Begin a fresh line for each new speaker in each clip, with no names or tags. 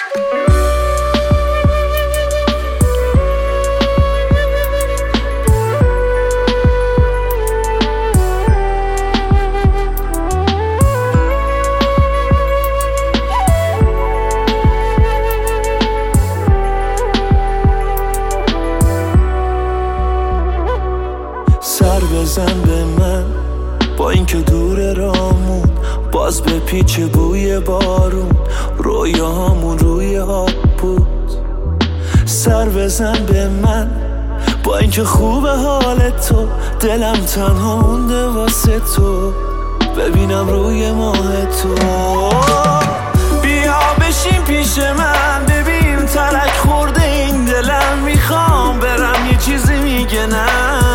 بزن به من با اینکه دور رامون، باز به پیچ بوی بارون، رویاهامون روی آب بود. سر بزن به من با اینکه خوبه حال تو، دلم تنها مونده واسه تو، ببینم روی ماه تو. بیا بشین پیش من ببین ترک خورده این دلم، میخوام برم یه چیزی میگه نه.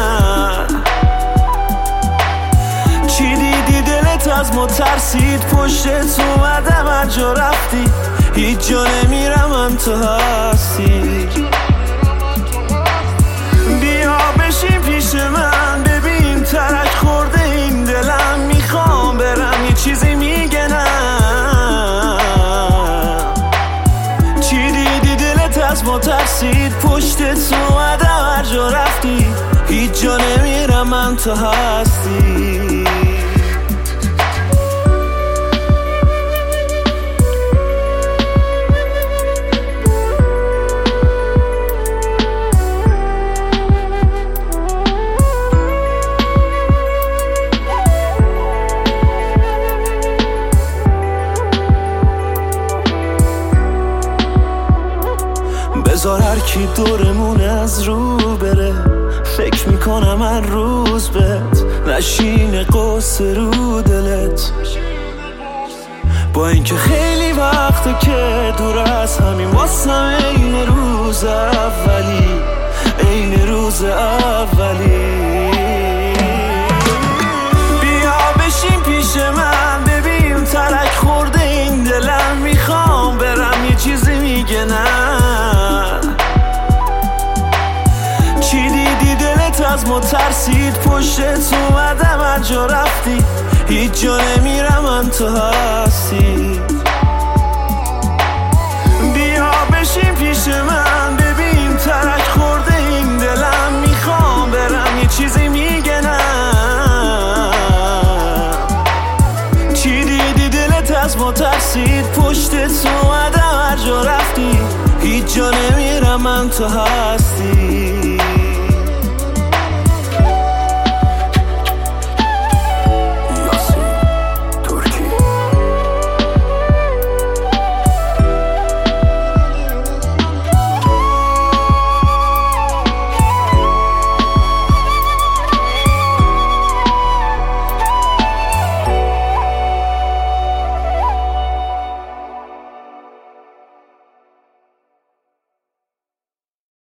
چی دیدی دلت از ما ترسید، پشتت اومدم هر جا رفتی، هیچ جا نمیرم من تو هستی. بیا بشین پیش من ببین ترک خورده این دلم، میخوام برم یه چیزی میگه نه. چی دیدی دلت از ما ترسید، پشتت اومدم هر جا رفتی، هیچ جا نمیرم من تو هستی. بذار هر کی دورمون از رو بره، فکر میکنم هر روز بهت نشینه قصه رو دلت. با اینکه خیلی وقته که دور از همین، واسم این روز اولی، این روز اولی. بیا بشین پیش من ببین ترک خورده این دلم، میخوام برم یه چیزی میگه نه. چی دیدی دلت از ما ترسید، پشتت اومدم هر جا رفتی، هیچ جا نمیرم من تو هستی. بیا بشین پیش من ببین ترک خورده این دلم، میخوام برم یه چیزی میگه نه. چی دیدی دلت از ما ترسید، پشتت اومدم هر جا رفتی، هیچ جا نمیرم من تو هستی.